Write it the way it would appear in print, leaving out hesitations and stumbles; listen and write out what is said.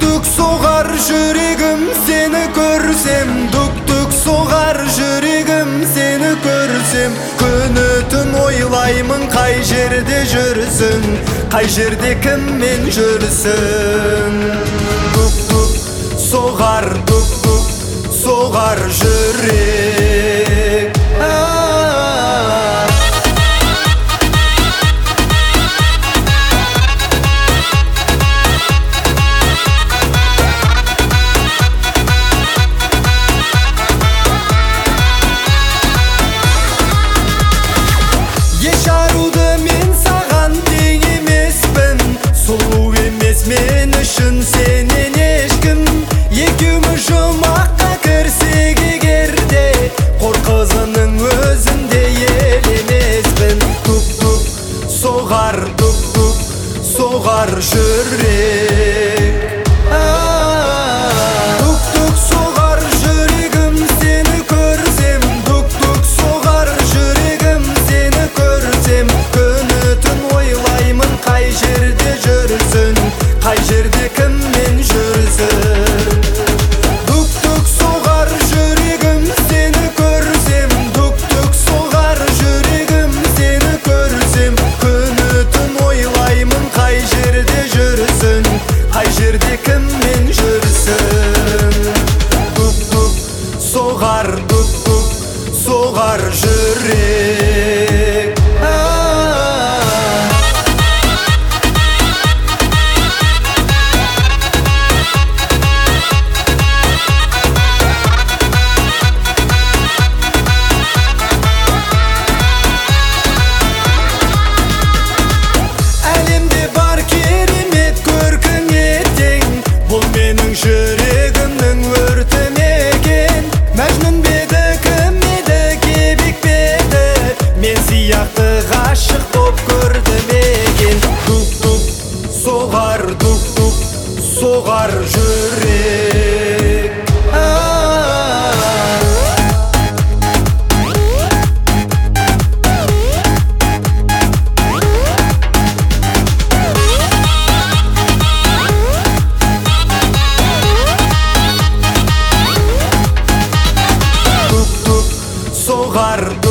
Тук соғар жүрегім сені көрсем, тук соғар жүрегім сені көрсем. Күні түн ойлаймын қай жерде жүрсің, қай жерде кіммен жүрсің. Тук соғар, соғар жүрек. Мен үшін сенен ешкім, екеуміз жұмаққа кірсек егерде, қор қызының өзінде елемеспін. Тук соғар, соғар жүрек. Тук соғар жүрегім сені көрсем, тук соғар жүрегім сені көрсем. Күні түн ойлаймын қай жерде жүрсің, қай жерде кіммен жүрсің. Тук соғар жүрегім сені көрсем, тук соғар жүрегім сені көрсем. Күні түн ойлаймын қай жерде жүрсің, қай жерде кіммен жүрсің. Тук соғар, соғар жүрек. Жүрегімнің өрті мекен, мәжнүн беді, кім еді, кебек беді, мен сияқты ғашық боп көрді мекен. Тук соғар, соғар жүрек. Соғар,